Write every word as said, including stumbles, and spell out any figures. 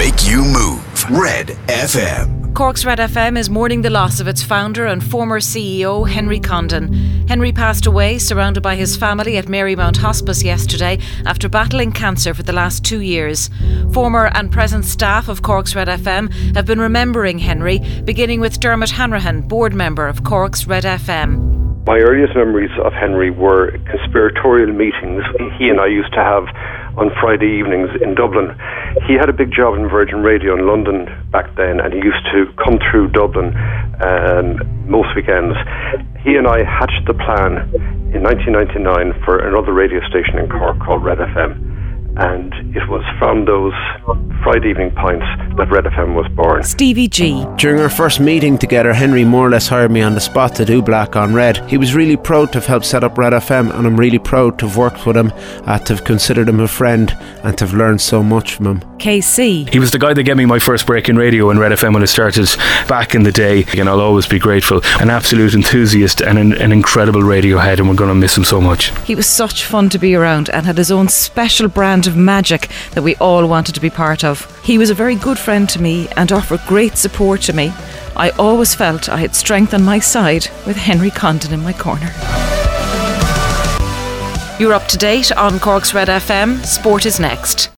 make you move. Red F M. Cork's Red F M is mourning the loss of its founder and former C E O, Henry Condon. Henry passed away, surrounded by his family at Marymount Hospice yesterday after battling cancer for the last two years. Former and present staff of Cork's Red F M have been remembering Henry, beginning with Dermot Hanrahan, board member of Cork's Red F M. My earliest memories of Henry were conspiratorial meetings he and I used to have on Friday evenings in Dublin. He had a big job in Virgin Radio in London back then, and he used to come through Dublin um, most weekends. He and I hatched the plan in nineteen ninety-nine for another radio station in Cork called Red F M. And it was from those Friday evening pints that Red F M was born. Stevie G. During our first meeting together, Henry more or less hired me on the spot to do Black on Red. He was really proud to have helped set up Red F M, and I'm really proud to have worked with him, uh, to have considered him a friend, and to have learned so much from him. K C. He was the guy that gave me my first break in radio in Red F M when it started back in the day, and I'll always be grateful. An absolute enthusiast and an, an incredible radio head, and we're going to miss him so much. He was such fun to be around and had his own special brand of magic that we all wanted to be part of. He was a very good friend to me and offered great support to me. I always felt I had strength on my side with Henry Condon in my corner. You're up to date on Cork's Red F M. Sport is next.